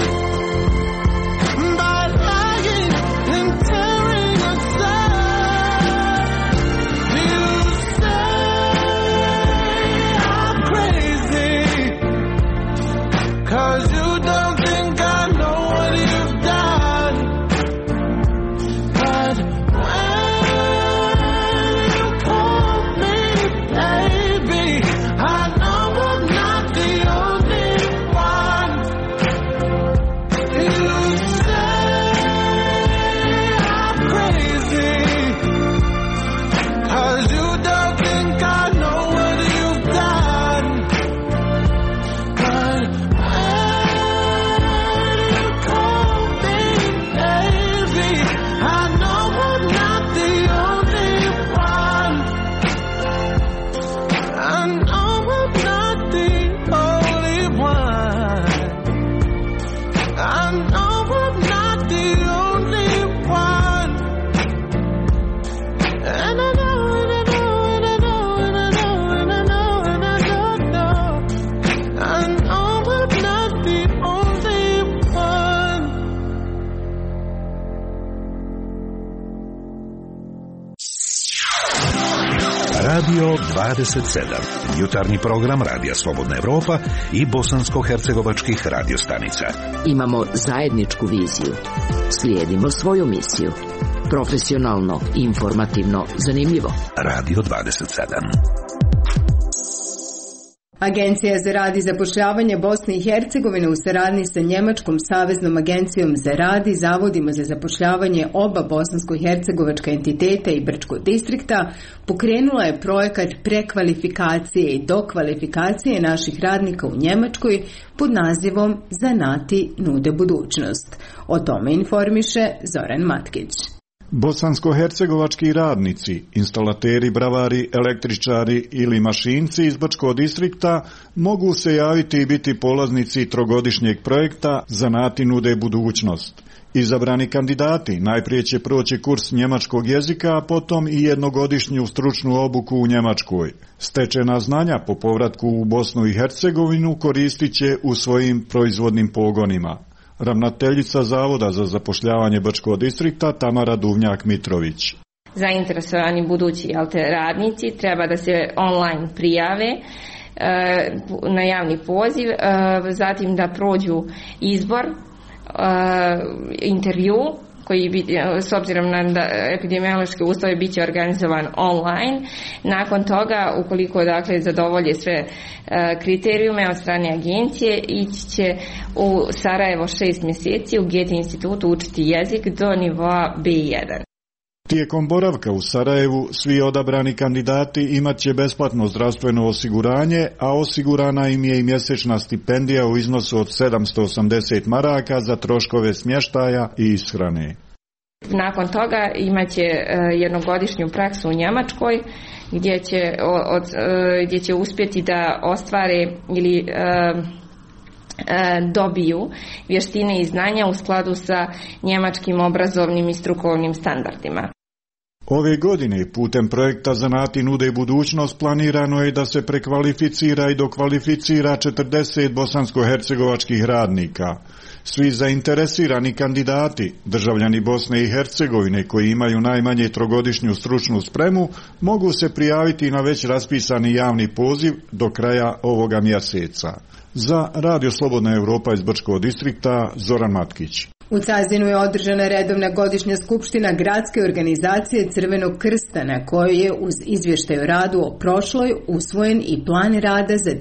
by lying and tearing us up. You say I'm crazy, 'cause you don't think I know what you've done. But when you call me baby, I know I'm not the only one. You say I'm crazy, 'cause you don't think I know what you've done. But when you call me baby, I know I'm not the only one. I know I'm not the only one. I know I'm not the only one. And I know, and I know, and I know, and I know, and I know, and I don't know. I know I'm not the only one. Radio 27. Jutarnji program Radija Slobodna Evropa i bosansko-hercegovačkih radiostanica. Imamo zajedničku viziju. Slijedimo svoju misiju. Profesionalno, informativno, zanimljivo. Radio 27. Agencija za rad i zapošljavanje Bosne i Hercegovine u saradnji sa Njemačkom saveznom agencijom za rad i zavodima za zapošljavanje oba bosansko-hercegovačka entiteta i Brčkog distrikta pokrenula je projekat prekvalifikacije i dokvalifikacije naših radnika u Njemačkoj pod nazivom Zanati nude budućnost. O tome informiše Zoran Matkić. Bosansko-hercegovački radnici, instalateri, bravari, električari ili mašinci iz Brčkog distrikta mogu se javiti i biti polaznici trogodišnjeg projekta Zanati nude budućnost. Izabrani kandidati najprije će proći kurs njemačkog jezika, a potom i jednogodišnju stručnu obuku u Njemačkoj. Stečena znanja po povratku u Bosnu i Hercegovinu koristit će u svojim proizvodnim pogonima. Ravnateljica Zavoda za zapošljavanje Brčkog distrikta Tamara Duvnjak-Mitrović. Zainteresovani budući radnici treba da se online prijave na javni poziv, zatim da prođu izbor, intervju koji bi, s obzirom na epidemiološke uslove, bit će organizovan online. Nakon toga, ukoliko dakle zadovolje sve kriterijume od strane agencije, ići će u Sarajevo 6 mjeseci u Goethe institutu učiti jezik do nivoa B1. Tijekom boravka u Sarajevu svi odabrani kandidati imat će besplatno zdravstveno osiguranje, a osigurana im je i mjesečna stipendija u iznosu od 780 maraka za troškove smještaja i ishrane. Nakon toga imat će jednogodišnju praksu u Njemačkoj gdje će uspjeti da ostvare ili dobiju vještine i znanja u skladu sa njemačkim obrazovnim i strukovnim standardima. Ove godine putem projekta Zanati nude budućnost planirano je da se prekvalificira i dokvalificira 40 bosansko-hercegovačkih radnika. Svi zainteresirani kandidati, državljani Bosne i Hercegovine koji imaju najmanje trogodišnju stručnu spremu, mogu se prijaviti na već raspisani javni poziv do kraja ovoga mjeseca. Za Radio Slobodna Evropa iz Brčkog distrikta, Zoran Matkić. U Cazinu je održana redovna godišnja skupština gradske organizacije Crvenog krsta, na kojoj je uz izvještaj o radu o prošloj usvojen i plan rada za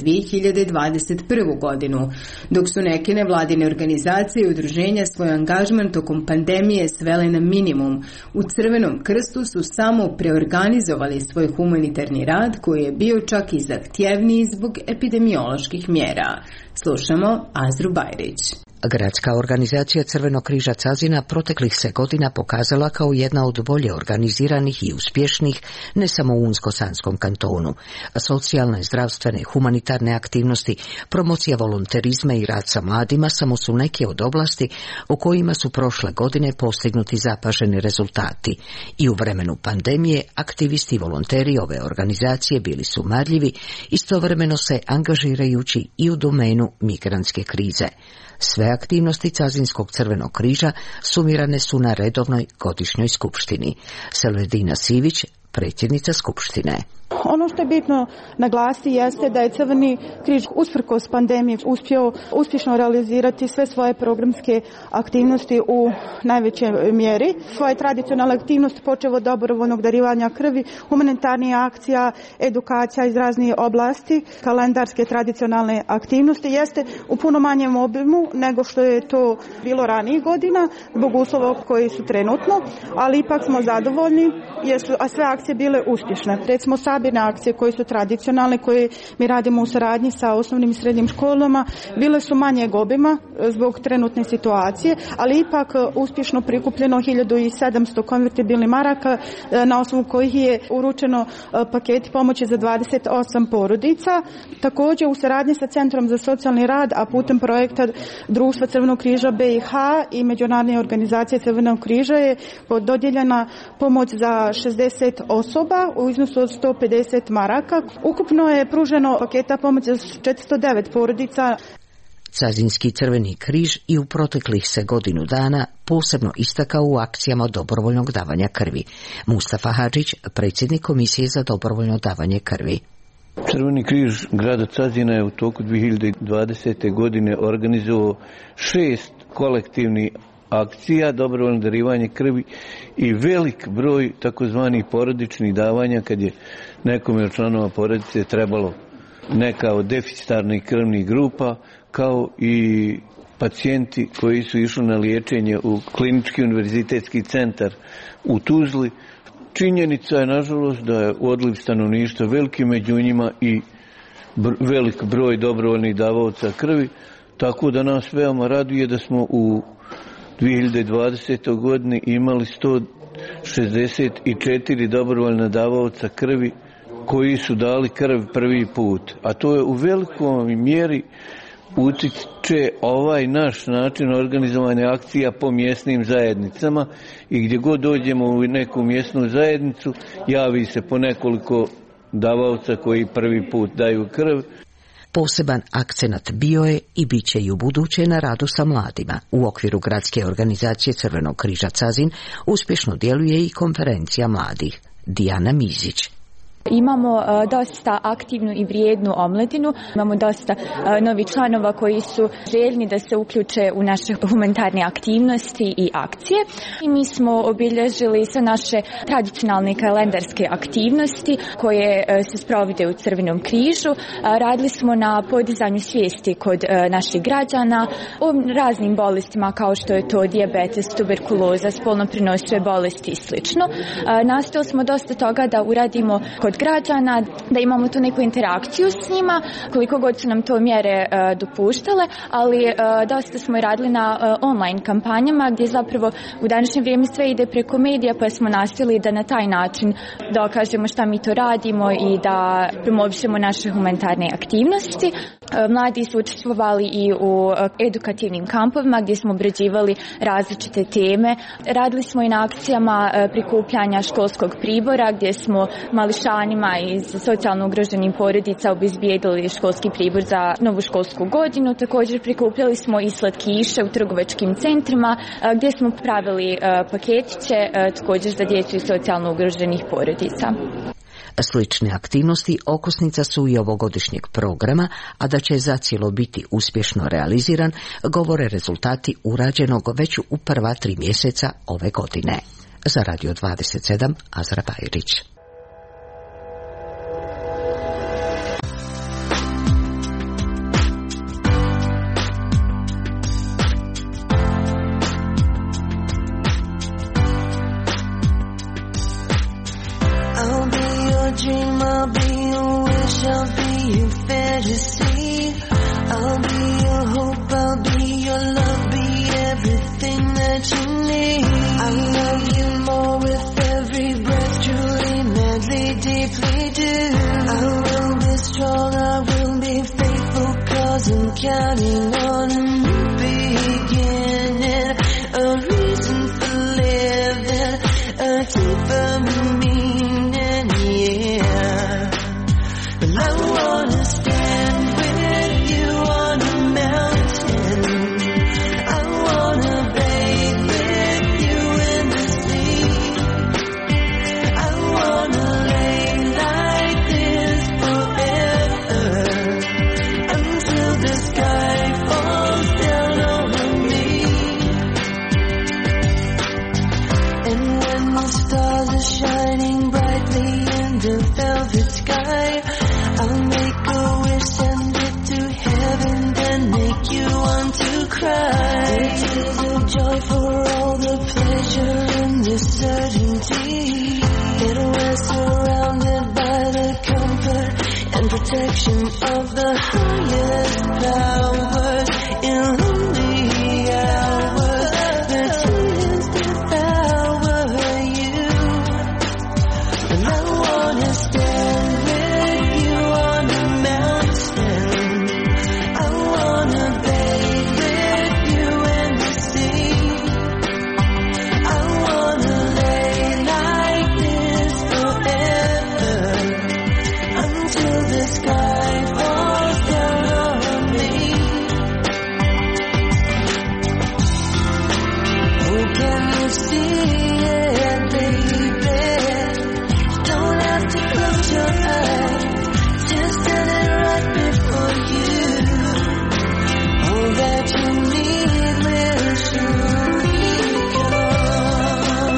2021. godinu, dok su neke nevladine organizacije i udruženja svoj angažman tokom pandemije svele na minimum. U Crvenom krstu su samo preorganizovali svoj humanitarni rad, koji je bio čak i zahtjevniji zbog epidemioloških mjera. Slušamo Azru Bajrić. Gradska organizacija Crvenog križa Cazina proteklih se godina pokazala kao jedna od bolje organiziranih i uspješnih ne samo u Unsko-Sanskom kantonu. Socijalne, zdravstvene, humanitarne aktivnosti, promocija volonterizma i rad sa mladima samo su neke od oblasti u kojima su prošle godine postignuti zapaženi rezultati. I u vremenu pandemije aktivisti i volonteri ove organizacije bili su marljivi, istovremeno se angažirajući i u domenu migrantske krize. Sve aktivnosti Cazinskog crvenog križa sumirane su na redovnoj godišnjoj skupštini. Selvedina Sivić, predsjednica skupštine. Ono što je bitno naglasiti jeste da je Crveni križ usprkos pandemije uspio uspješno realizirati sve svoje programske aktivnosti u najvećoj mjeri. Svoje tradicionalne aktivnosti počev od dobrovoljnog darivanja krvi, humanitarnih akcija, edukacija iz raznih oblasti, kalendarske tradicionalne aktivnosti jeste u puno manjem obimu nego što je to bilo ranijih godina zbog uslova koji su trenutno, ali ipak smo zadovoljni jer su sve akcije bile uspješne. Recimo sabirne akcije koje su tradicionalne, koje mi radimo u saradnji sa osnovnim i srednjim školama, bile su manjeg obima zbog trenutne situacije, ali ipak uspješno prikupljeno 1700 konvertibilnih maraka na osnovu kojih je uručeno paketi pomoći za 28 porodica. Također u saradnji sa Centrom za socijalni rad, a putem projekta Društva Crvenog križa BiH i Međunarodne organizacije Crvenog križa je dodijeljena pomoć za 60 osoba u iznosu od 150 maraka. Ukupno je pruženo paketa pomoći za 409 porodica. Cazinski crveni križ i u proteklih se godinu dana posebno istakao u akcijama dobrovoljnog davanja krvi. Mustafa Hadžić, predsjednik Komisije za dobrovoljno davanje krvi. Crveni križ grada Cazina je u toku 2020. godine organizovao 6 kolektivnih akcija, dobrovoljno darivanje krvi i velik broj takozvanih porodičnih davanja kad je nekome od članova porodice trebalo neka od deficitarnih krvnih grupa, kao i pacijenti koji su išli na liječenje u Klinički univerzitetski centar u Tuzli. Činjenica je, nažalost, da je odliv stanovništva veliki, među njima i velik broj dobrovoljnih davaoca krvi, tako da nas veoma raduje da smo u 2020. godini imali 164 dobrovoljna davaoca krvi koji su dali krv prvi put. A to je u velikoj mjeri utiče ovaj naš način organizovanja akcija po mjesnim zajednicama i gdje god dođemo u neku mjesnu zajednicu javi se po nekoliko davaoca koji prvi put daju krv. Poseban akcenat bio je i bit će i u buduće na radu sa mladima. U okviru gradske organizacije Crvenog križa Cazin uspješno djeluje i konferencija mladih. Dijana Mizić. Imamo dosta aktivnu i vrijednu omladinu, imamo dosta novih članova koji su željni da se uključe u naše humanitarne aktivnosti i akcije. I mi smo obilježili sve naše tradicionalne kalendarske aktivnosti koje se sprovode u Crvenom križu. Radili smo na podizanju svijesti kod naših građana o raznim bolestima kao što je to dijabetes, tuberkuloza, spolno prenosive bolesti i sl. Nastojali smo dosta toga da uradimo kod građana, da imamo tu neku interakciju s njima, koliko god su nam to mjere dopuštale, ali dosta smo i radili na online kampanjama gdje zapravo u današnje vrijeme sve ide preko medija, pa smo nastojali da na taj način dokažemo šta mi to radimo i da promovišemo naše humanitarne aktivnosti. Mladi su učestvovali i u edukativnim kampovima gdje smo obrađivali različite teme. Radili smo i na akcijama prikupljanja školskog pribora gdje smo mališanima iz socijalno ugroženih porodica obezbijedili školski pribor za novu školsku godinu. Također prikupljali smo i slatkiše u trgovačkim centrima gdje smo pravili paketiće također za djecu iz socijalno ugroženih porodica. Slične aktivnosti okosnica su i ovogodišnjeg programa, a da će zacijelo biti uspješno realiziran, govore rezultati urađenog već u prva 3 mjeseca ove godine. Za Radio 27, Azra Bajrić. Dream, I'll be your wish, I'll be your fantasy. I'll be your hope, I'll be your love, be everything that you need. I love you more with every breath, truly, madly, deeply do. I will be strong, I will be faithful, 'cause I'm counting on a new beginning, a reason for living, a deeper meaning. I wanna stand with you on a mountain. I wanna bathe with you in the sea. I wanna lay like this forever, until the sky falls down over me. And when the stars are shining brightly in the velvet sky, I'll make a wish, send it to heaven, then make you want to cry. Tears of joy for all the pleasure and the certainty that we're surrounded by the comfort and protection of the highest powers in lonely hours. The tears devour you, and I wanna stand with you on a mountain. I wanna bathe with you in the sea. I wanna lay like this forever, until the sky falls down on me. Oh, can you see it, baby? Don't have to close your eyes, just stand it right before you. All that you need will surely come.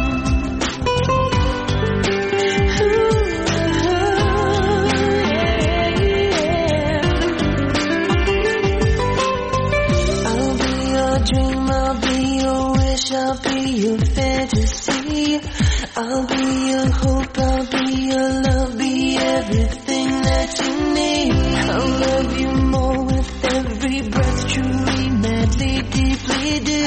I'll be your dream, I'll be your wish, I'll be your fantasy. I'll be your hope, I'll be your love, be everything that you need. I'll love you more with every breath, truly, madly, deeply do.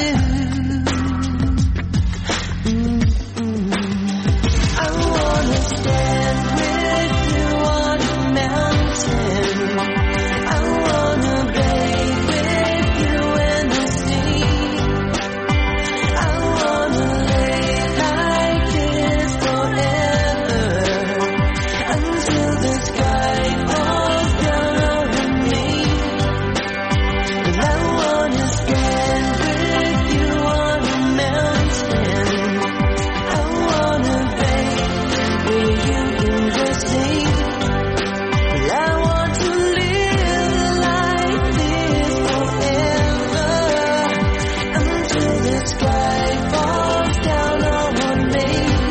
I wanna stand with you on a mountain. I wanna bathe with you in the sea. I wanna lay like this forever, until the sky falls down over me. And I wanna stand with you on a mountain. I wanna bathe with you in the sea. And I want to live like this forever, until the sky falls down over me.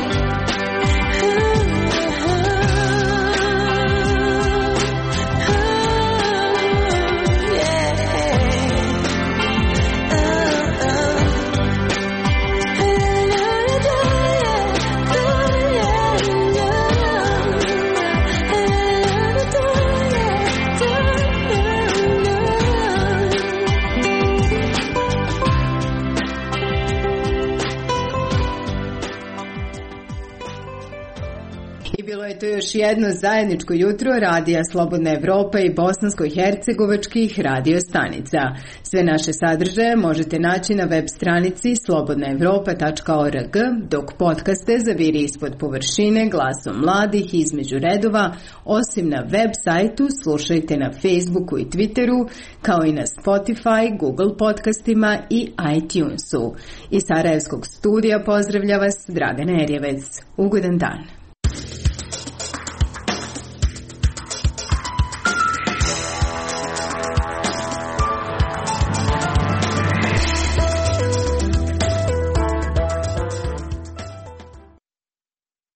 I bilo je to još jedno zajedničko jutro Radija Slobodna Evropa i bosansko-hercegovačkih radio stanica. Sve naše sadržaje možete naći na web stranici slobodnaevropa.org, dok podcaste zaviri ispod površine glasom mladih između redova, osim na web sajtu slušajte na Facebooku i Twitteru, kao i na Spotify, Google podcastima i iTunesu. Iz Sarajevskog studija pozdravlja vas Dragana Erjevec. Ugodan dan.